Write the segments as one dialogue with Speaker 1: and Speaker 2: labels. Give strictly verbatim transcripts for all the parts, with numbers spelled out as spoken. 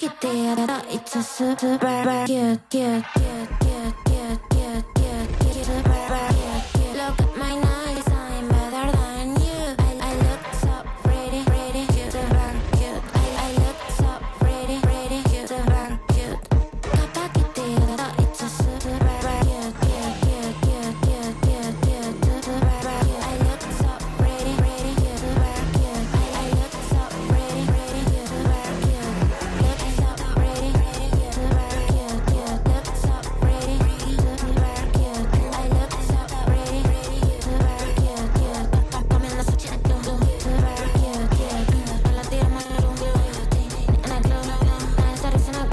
Speaker 1: paquetera, it's a super cute, cute, cute, cute, cute, cute, cute, cute, super cute, cute. Look at my nice, I'm better than you. I, I look so pretty, pretty, cute, super cute. I, I look so pretty, pretty, cute, super cute. Paquetera, it's a super cute, cute, cute, cute, cute, cute, cute, super cute. I look so pretty, pretty, cute, super cute. I, I look so pretty, pretty, cute, super cute. Look so pretty, pretty, cute, super cute, cute. Look so pretty, pretty, super cute. I look so pretty, pretty, cute, super cute, cute. Come in the kitchen, do do, super cute, cute. No la tiro más, do do. En el club, I started in a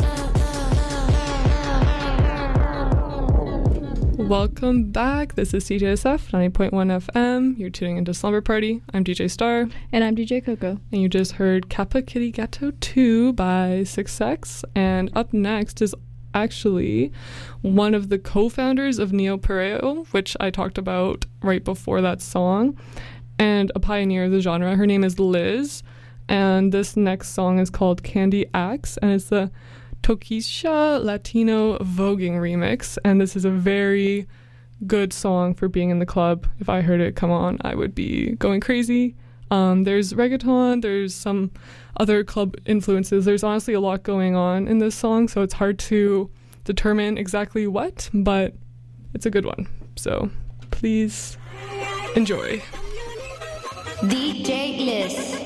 Speaker 1: club.
Speaker 2: Welcome back. This is C J S F ninety point one F M. You're tuning into Slumber Party. I'm D J Star.
Speaker 3: And I'm D J Coco.
Speaker 2: And you just heard Kappa Kitty Ghetto two by six X. And up next is actually one of the co-founders of Neo Pareo, which I talked about right before that song, and a pioneer of the genre. Her name is Liz. And this next song is called Candy Axe, and it's the Tokischa Latino Voguing remix, and this is a very good song for being in the club. If I heard it come on, I would be going crazy. Um, there's reggaeton, there's some other club influences. There's honestly a lot going on in this song, so it's hard to determine exactly what, but it's a good one. So please enjoy.
Speaker 1: D J Liz.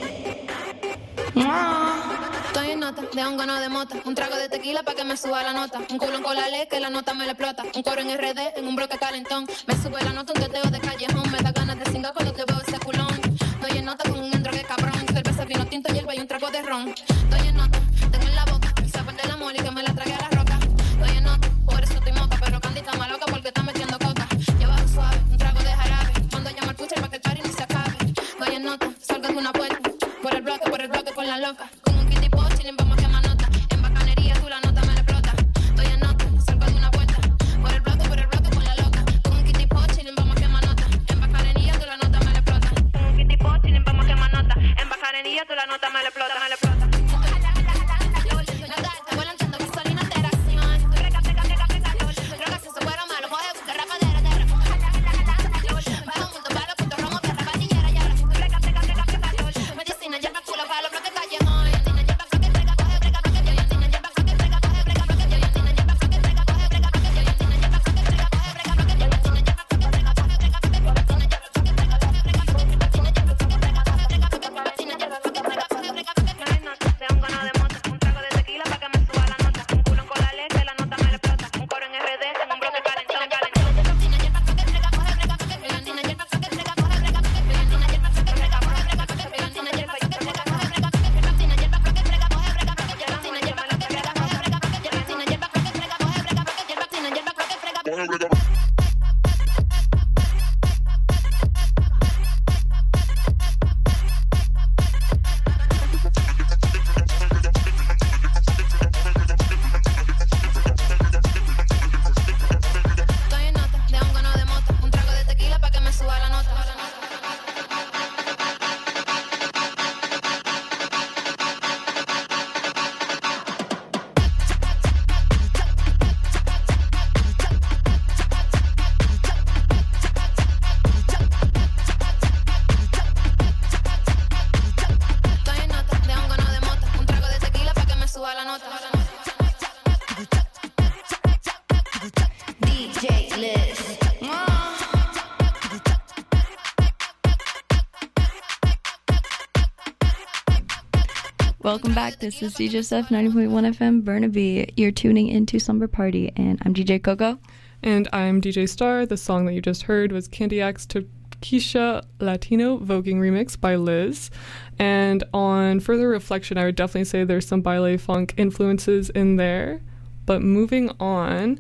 Speaker 4: Estoy en nota, de hongo no de mota. Un trago de tequila pa' que me suba la nota. Un culo en colale que la nota me le explota. Un coro en R D en un bloque calentón. Me sube la nota un teteo de callejón. Me da ganas de cingar cuando te veo ese culón. Estoy en nota con un endrogue cabrón. Cerveza, vino tinto, hierba y un trago de ron. Estoy en nota, tengo en la boca el sabor de la mole y que me la trague a la roca. Estoy en nota, por eso estoy moca. Pero Candy está más loca porque está metiendo coca. Lleva suave, un trago de jarabe. Mando a llamar pucha para que el party ni se acabe. Estoy en nota, salgo de una puerta. Por el bloque, por el bloque, por la loca. Con un kitty pot, chilling, vamos a quemar nota. En bacanería tú la nota me la explota. Estoy en nota, salgo de una puerta. Por el bloque, por el bloque, por la loca. Con un kitty pot, chilling, vamos a quemar nota. En bacanería tú la nota me la explota. Con un kitty pot, chilling, vamos a quemar nota. En bacanería tú la nota me la explota, me la explota.
Speaker 3: Welcome back. This is C J S F ninety point one F M Burnaby. You're tuning into Slumber Party, and I'm D J Coco.
Speaker 2: And I'm D J Star. The song that you just heard was Candy Axe Tokischa Latino Voguing remix by Liz. And on further reflection, I would definitely say there's some baile funk influences in there. But moving on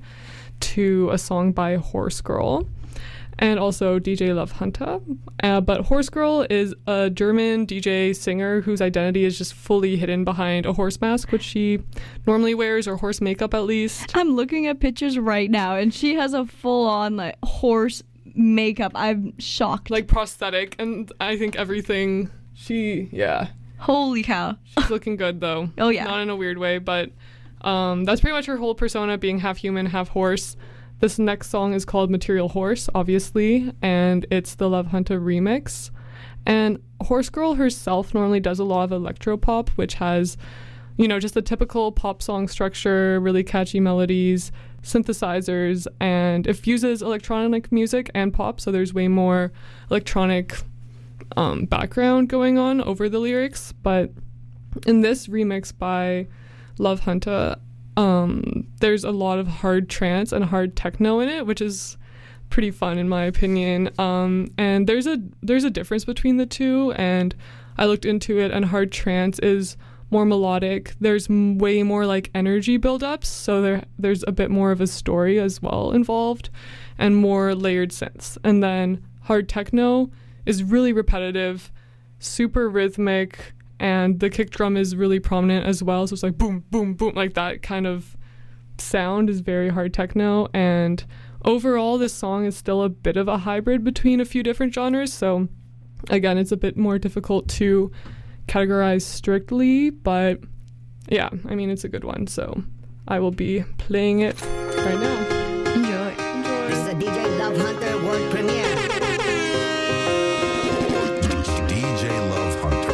Speaker 2: to a song by Horse Girl. And also D J Love Hunter. Uh, but Horse Girl is a German D J singer whose identity is just fully hidden behind a horse mask, which she normally wears, or horse makeup at least.
Speaker 3: I'm looking at pictures right now, and she has a full-on like horse makeup. I'm shocked.
Speaker 2: Like prosthetic, and I think everything she, yeah.
Speaker 3: Holy cow.
Speaker 2: She's looking good, though.
Speaker 3: Oh, yeah.
Speaker 2: Not in a weird way, but um, that's pretty much her whole persona, being half human, half horse. This next song is called Material Horse, obviously, and it's the Love Hunter remix. And Horse Girl herself normally does a lot of electropop, which has, you know, just the typical pop song structure, really catchy melodies, synthesizers, and it fuses electronic music and pop, so there's way more electronic um, background going on over the lyrics. But in this remix by Love Hunter, um, there's a lot of hard trance and hard techno in it, which is pretty fun in my opinion. Um, and there's a there's a difference between the two, and I looked into it, and hard trance is more melodic. There's m- way more like energy buildups, so there there's a bit more of a story as well involved, and more layered synths. And then hard techno is really repetitive, super rhythmic, and the kick drum is really prominent as well. So it's like boom, boom, boom, like that kind of sound is very hard techno. And overall, this song is still a bit of a hybrid between a few different genres. So again, it's a bit more difficult to categorize strictly, but yeah, I mean, it's a good one. So I will be playing it right now.
Speaker 3: Enjoy.
Speaker 2: Enjoy.
Speaker 5: This is a D J Love Hunter world premiere.
Speaker 6: D J Love Hunter.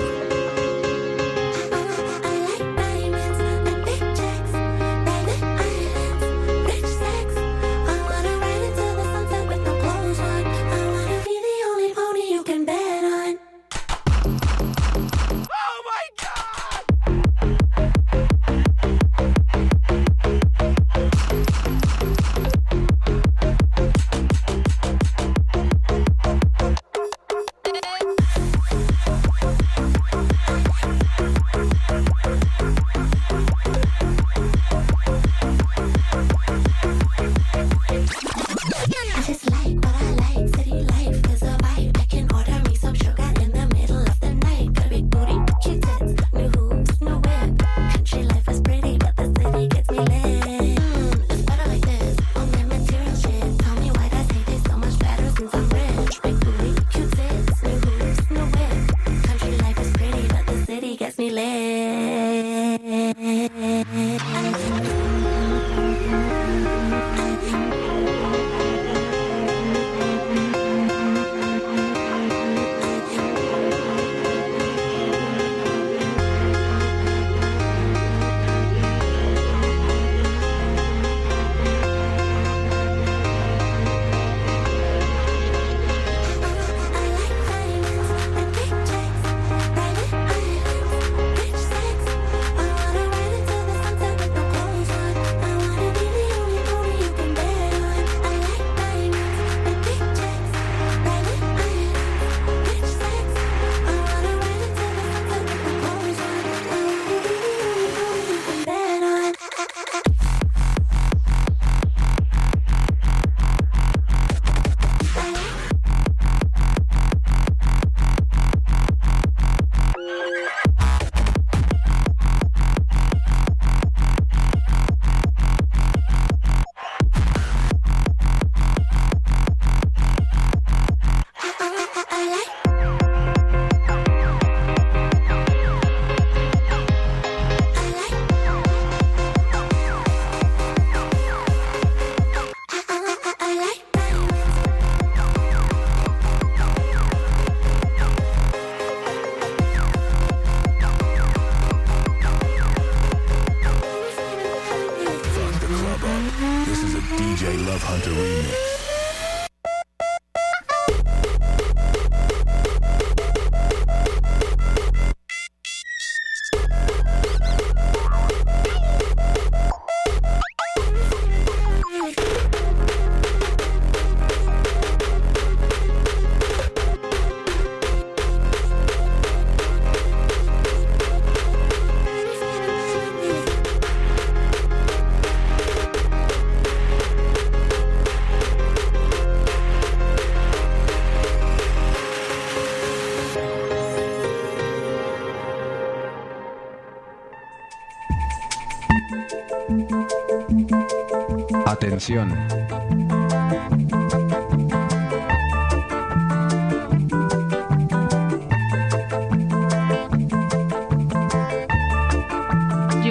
Speaker 7: Atención.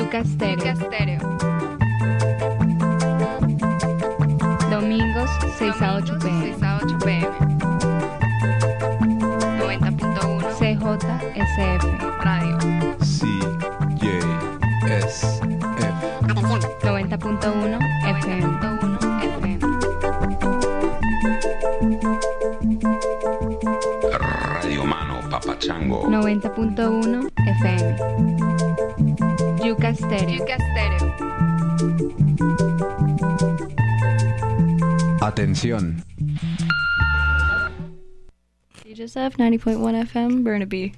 Speaker 7: Yuca Stereo. Domingos seis a ocho p m noventa punto uno C J S F Radio.
Speaker 6: C J S F.
Speaker 7: noventa punto uno F M.
Speaker 6: Radio Mano Papachango.
Speaker 7: noventa punto uno F M. Yuca Stereo. Yuca Stereo.
Speaker 8: Atención.
Speaker 3: C J S F ninety point one F M, Burnaby.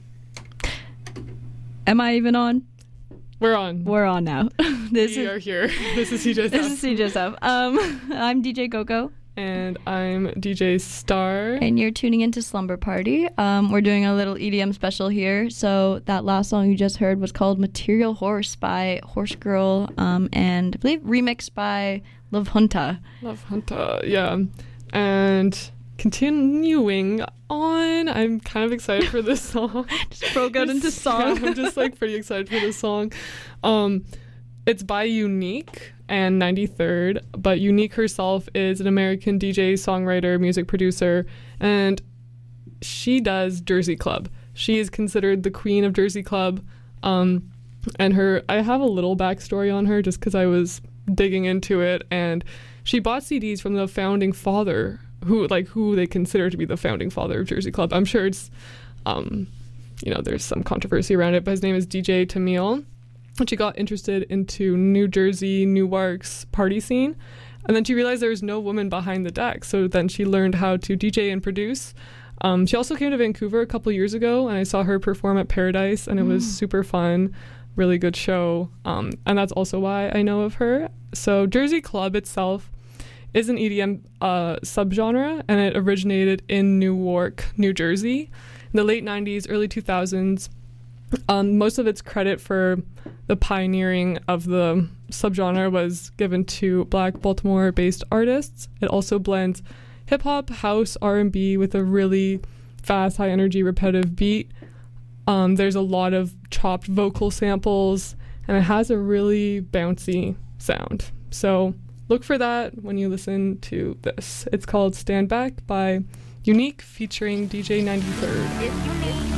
Speaker 3: Am I even on?
Speaker 2: We're on.
Speaker 3: We're on now. This
Speaker 2: we
Speaker 3: is,
Speaker 2: are here. This is C J S F.
Speaker 3: This is C J S F. Um, I'm D J Coco.
Speaker 2: And I'm D J Star.
Speaker 3: And you're tuning into Slumber Party. Um, we're doing a little E D M special here. So that last song you just heard was called Material Horse by Horse Girl, um, and I believe remixed by Love Hunter.
Speaker 2: Love Hunter, yeah. And continuing on, I'm kind of excited for this song.
Speaker 3: Just broke out into song.
Speaker 2: Yeah, I'm just like pretty excited for this song. Um, it's by Unique and ninety-third, but Unique herself is an American D J, songwriter, music producer, and she does Jersey Club. She is considered the queen of Jersey Club. Um, and her, I have a little backstory on her just because I was digging into it, and she bought C Ds from the founding father, who like who they consider to be the founding father of Jersey Club. I'm sure it's, um, you know, there's some controversy around it, but his name is D J Tamil. And she got interested into New Jersey, Newark's party scene. And then she realized there was no woman behind the deck. So then she learned how to D J and produce. Um, she also came to Vancouver a couple years ago, and I saw her perform at Paradise, and it was mm. super fun, really good show. Um, and that's also why I know of her. So Jersey Club itself is an E D M uh, subgenre, and it originated in Newark, New Jersey in the late nineties, early two thousands. Um, most of its credit for the pioneering of the subgenre was given to Black Baltimore-based artists. It also blends hip-hop, house, R and B with a really fast, high-energy, repetitive beat. Um, there's a lot of chopped vocal samples, and it has a really bouncy sound. So look for that when you listen to this. It's called Stand Back by Unique featuring D J ninety-third.
Speaker 9: It's Unique.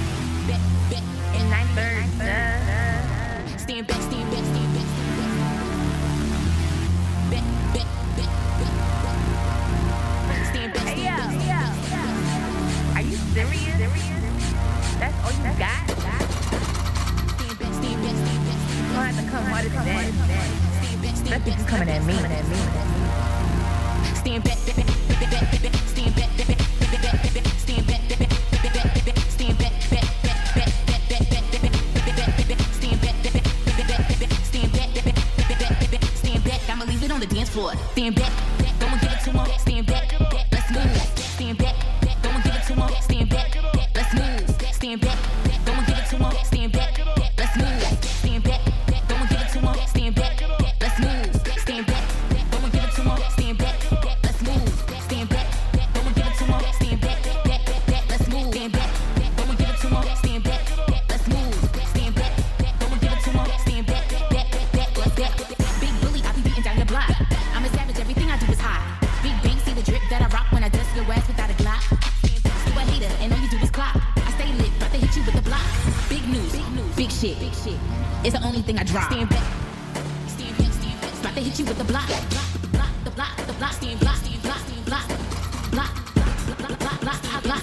Speaker 9: Stand back, stand back, stand back, stand back. Back, back, back. Stand back, stand back, stand back. Are you serious? That's all you got? Stand back, stand back, stand back. You don't have to come harder than that. That bitch is coming at me. Stand back, stand back, stand back, stand back, stand back, stand back. I'ma leave it on the dance floor. Stand back, go and give it to him. Stand back, let's move. Stand back, go and give it to him. Stand back, let's move. Stand back, go and give it to him. Stand back, let's move. Stand back, go and give it to him. Stand back, let's move. Stand back, go and give it to him. Stand back, let's move. Stand back, go and give it to him. Stand back, let's move. Stand back, go and give it to him. Stand back, let's move. Stand back, go and give it to him. Stand back, let's back. Big bully, I be beating down your block. I'm a savage, everything I do is hot. Big bang, see the drip that I rock when I dust your ass without a Glock. You a hater, and all you do is clock. I stay lit, about to hit you with the block. Big news, big news, big shit, big shit. It's the only thing I drop. Stand back, stand back, stand back. About to hit you with the block. The block, the block, the block, stand block, stand block, stand block, block, block, block, block, block, block, block,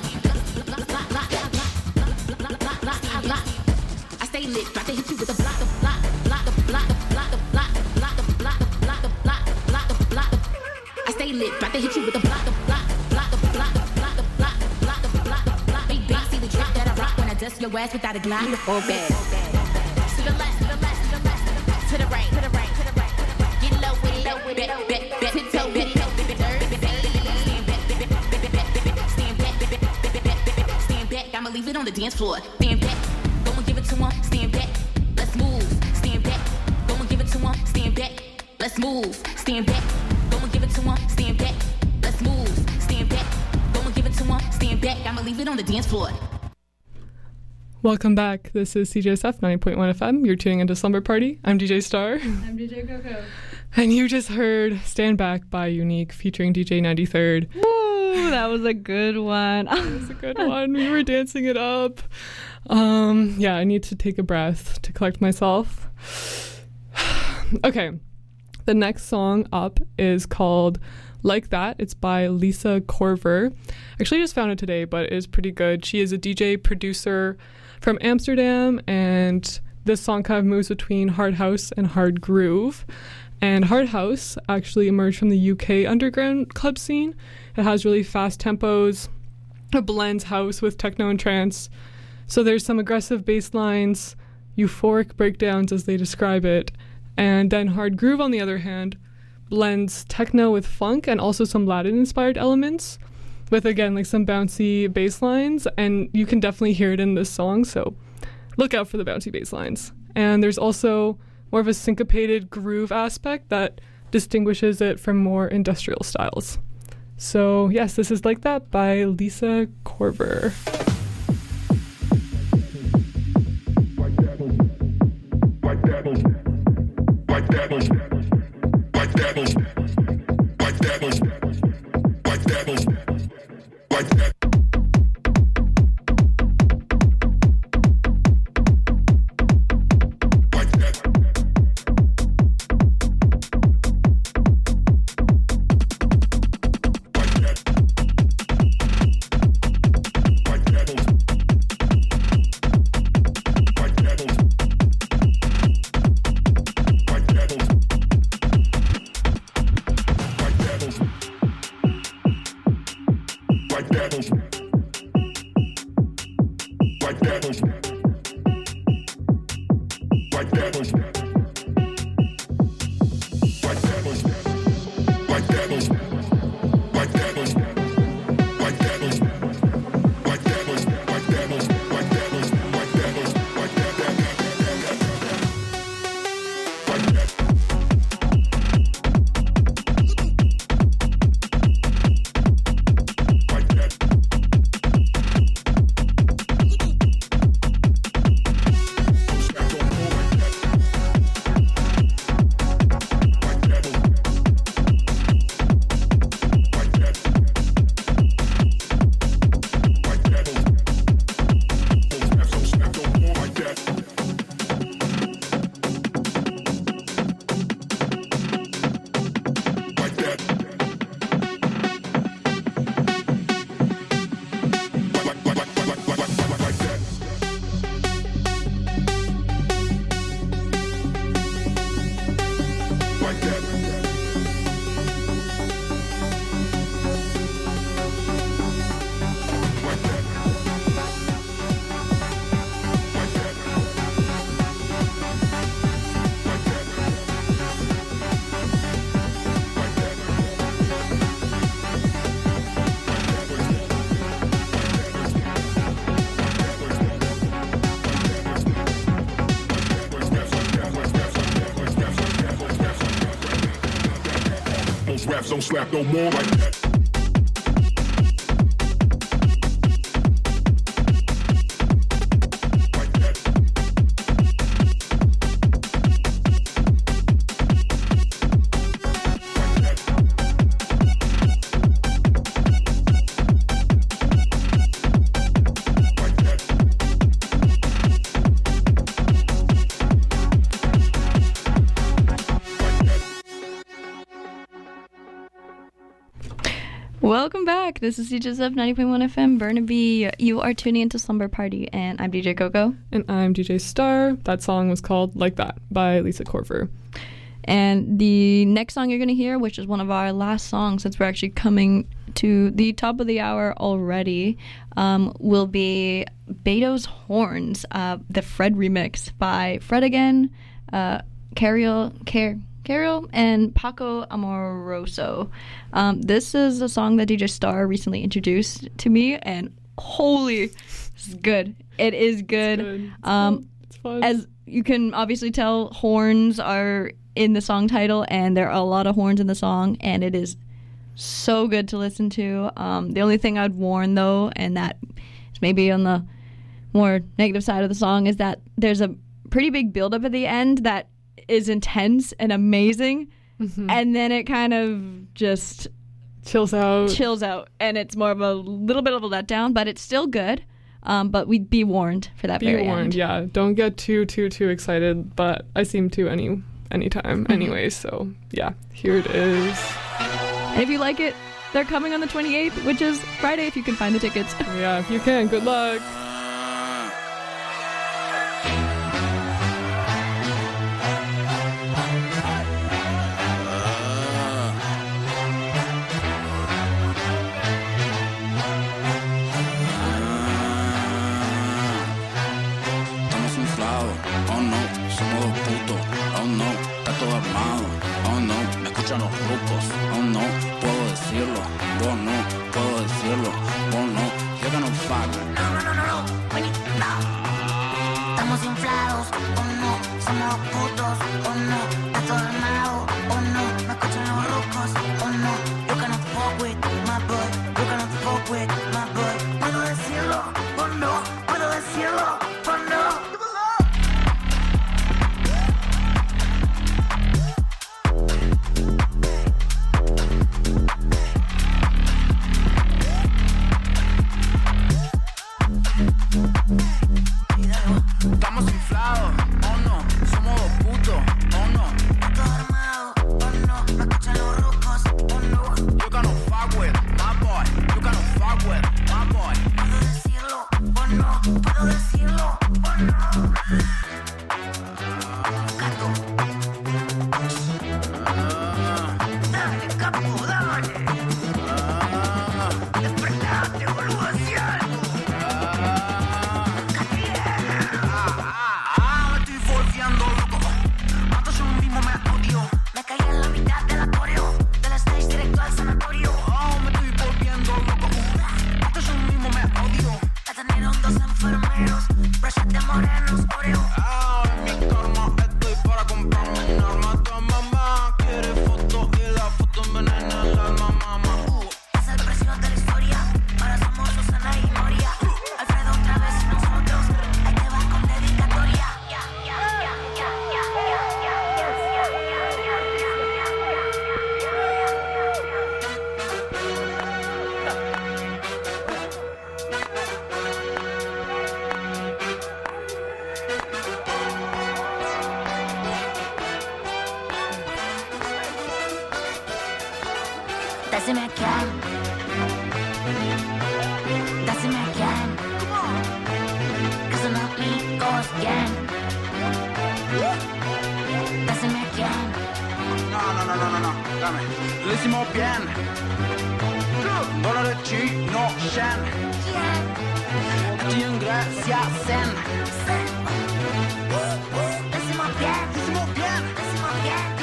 Speaker 9: block, block, block. I stay lit, about to hit you with the block, the block, block, the block, the block, the block, block, the block, the block, the block, block, the block. I stay lit, about to hit you with the block, the block, block, the block, the block, the block, block, the block, the block. Big bang, see the drop that I rock when I dust your ass without a Glock. Beautiful bad. To the left, to the left, to the left, to the right, to the right, to the right, to the right. Get low with it, low with it, bet, bet, bet, tiptoe, bet, bet, bet, stand back, stand back, stand back. I'ma leave it on the dance floor. Stand back, go and give it to him. Stand back, let's move. Stand back, go and give it to him. Stand back, let's move. Stand back, go and give it to him. Stand back, let's move. Stand back, go and give it to him. Stand back, I'ma leave it on the dance floor.
Speaker 2: Welcome back. This is C J S F ninety point one F M. You're tuning into Slumber Party. I'm D J Star.
Speaker 3: I'm D J Coco.
Speaker 2: And you just heard Stand Back by Unique featuring D J ninety-third.
Speaker 3: Woo, that was a good one.
Speaker 2: That was a good one. We were dancing it up. Um, yeah, I need to take a breath to collect myself. Okay. The next song up is called Like That. It's by Lisa Korver. Actually, I just found it today, but it is pretty good. She is a D J producer from Amsterdam, and this song kind of moves between hard house and hard groove. And hard house actually emerged from the U K underground club scene. It has really fast tempos. It blends house with techno and trance. So there's some aggressive bass lines, euphoric breakdowns as they describe it. And then hard groove, on the other hand, blends techno with funk and also some Latin-inspired elements with, again, like some bouncy bass lines. And you can definitely hear it in this song, so look out for the bouncy bass lines. And there's also more of a syncopated groove aspect that distinguishes it from more industrial styles. So, yes, this is Like That by Lisa Korver.
Speaker 8: Like that, like that, like that, like that, like that, like that, like that. Raps don't slap no more like that.
Speaker 3: Welcome back. This is C J S F ninety point one F M, Burnaby. You are tuning into Slumber Party, and I'm D J Coco.
Speaker 2: And I'm D J Star. That song was called Like That by Lisa Korver.
Speaker 3: And the next song you're going to hear, which is one of our last songs, since we're actually coming to the top of the hour already, um, will be Beto's Horns, uh, the Fred remix by Fred again, uh, Carol, Car- Carol, and Paco Amoroso. Um, this is a song that D J Star recently introduced to me, and holy, this is good. It is good.
Speaker 2: It's good. It's
Speaker 3: um,
Speaker 2: fun. It's fun.
Speaker 3: As you can obviously tell, horns are in the song title, and there are a lot of horns in the song, and it is so good to listen to. Um, the only thing I'd warn, though, and that is maybe on the more negative side of the song is that there's a pretty big buildup at the end that is intense and amazing, mm-hmm. and then it kind of just
Speaker 2: chills out.
Speaker 3: Chills out, and it's more of a little bit of a letdown, but it's still good. Um, but we'd be warned for that
Speaker 2: be
Speaker 3: very
Speaker 2: warned,
Speaker 3: end.
Speaker 2: Yeah. Don't get too, too, too excited, but I seem to any anytime mm-hmm. anyway, so yeah, here it is.
Speaker 3: And if you like it, they're coming on the twenty-eighth, which is Friday if you can find the tickets.
Speaker 2: Yeah, if you can, good luck.
Speaker 9: Decime quién. Decime quién. Que son amigos bien. Decime quién.
Speaker 10: No, no, no, no, no, no. Dame. Lo hicimos bien. Dólares chino shen. Estoy en Grecia zen.
Speaker 9: Decimos bien.
Speaker 10: Hicimos bien.
Speaker 9: Decimos bien.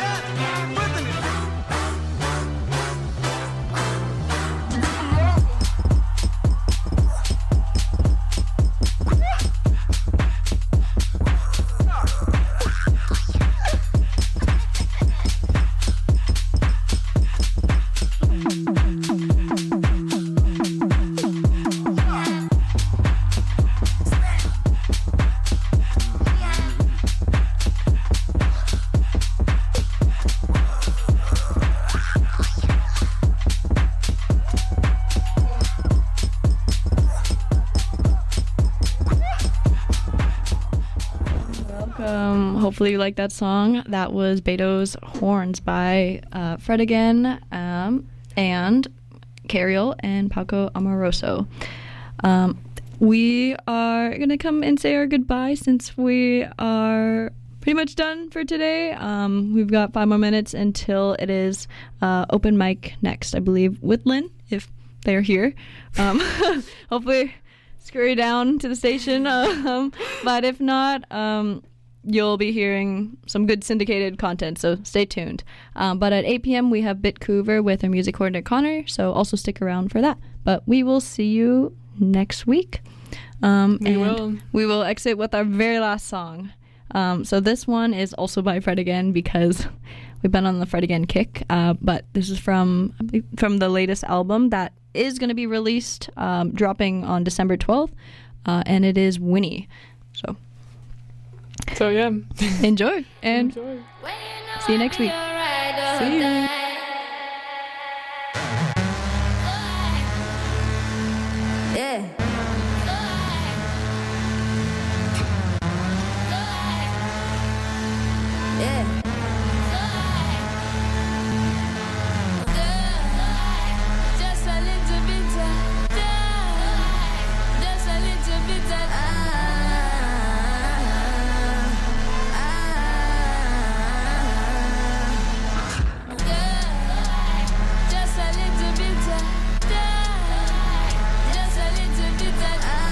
Speaker 3: Hopefully you like that song. That was Beto's Horns by uh, Fred again, um, and Cariel and Paco Amoroso. Um, we are going to come and say our goodbye since we are pretty much done for today. Um, we've got five more minutes until it is uh, open mic next, I believe, with Lynn, if they're here. Um, hopefully scurry down to the station. Um, but if not... Um, you'll be hearing some good syndicated content, so stay tuned. Um, but at eight p.m. we have Bitcouver with our music coordinator Connor, so also stick around for that. But we will see you next week. Um,
Speaker 2: we
Speaker 3: and
Speaker 2: will.
Speaker 3: We will exit with our very last song. Um, so this one is also by Fred again because we've been on the Fred again kick. Uh, but this is from from the latest album that is going to be released, um, dropping on December twelfth. uh, and it is Winnie. So,
Speaker 2: so yeah,
Speaker 3: enjoy and
Speaker 2: enjoy.
Speaker 3: See you next week.
Speaker 2: See you.
Speaker 1: Yeah. Yeah. Just a little bit, just a little bit, ah, ah, just a little bit, just a little bit,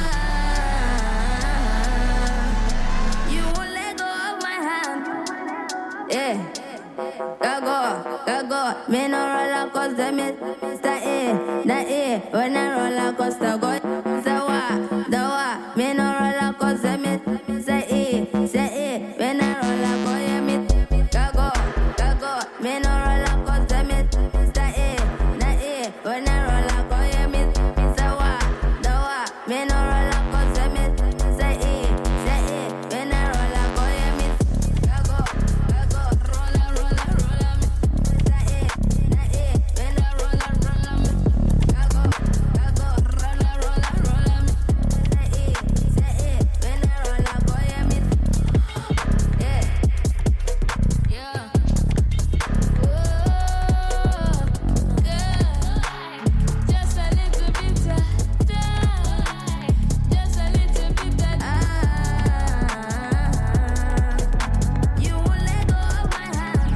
Speaker 1: ah, you won't let go of my hand. Yeah, go go, go go. Me no roller coaster, Mister A, the A. When I roller coaster go, so what, the what. Me no roller coaster, Mister A, say A. When I roller go, yeah, me go go, go go. Me no roller coaster, Mister A, the A. When I roller go, yeah, me so what, the what. Me no roller coaster, Mister A, say A. When I roller go, yeah, me go go, go go. Roller, roller, roller, Mister A, the A. When I roller, roller, go go, go go. Roller, roller, roller, Mister A, say A. When I roller go, yeah, me yeah, yeah. Oh, yeah. Just a little bit, just a little bit, ah. You won't let go of my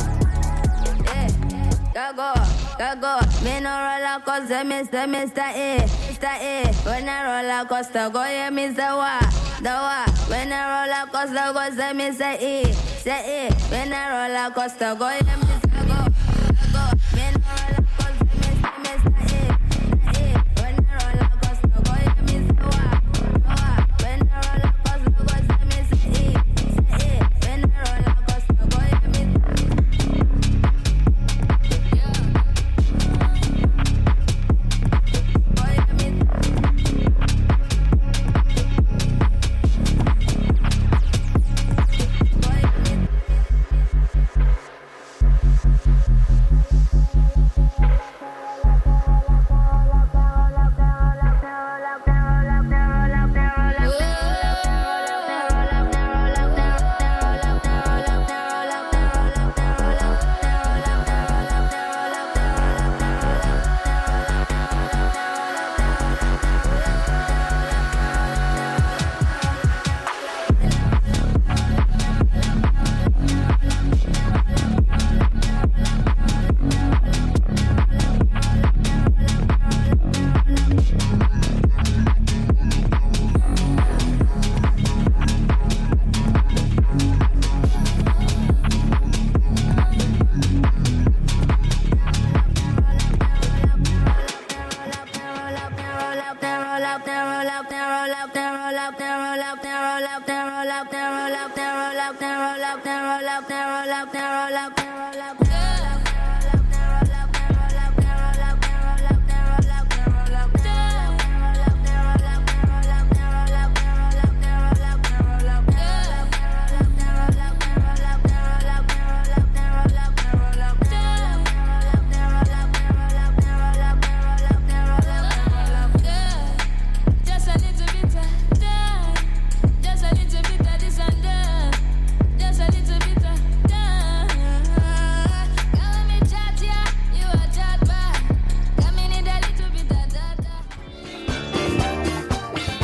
Speaker 1: hand. Yeah, go go, go go. Me no roller coaster, Mister Mister A, Mister A. When I roller coaster go, yeah, Mister Wa, the Wa. When I roller coaster go, say Mister E, say E. When I roller coaster go, yeah, Mister Go, go go. Me no roller coaster, Mister Mister A, Mister A. When I roller coaster go, yeah, Mister Wa, the Wa. When I roller coaster go, say Mister E, say E. When I roller coaster go, yeah, Mister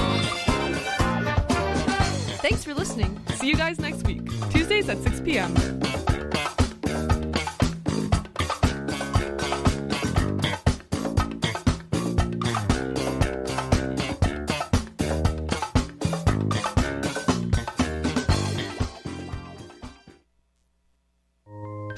Speaker 2: Thanks for listening. See you guys next week, Tuesdays at six p.m.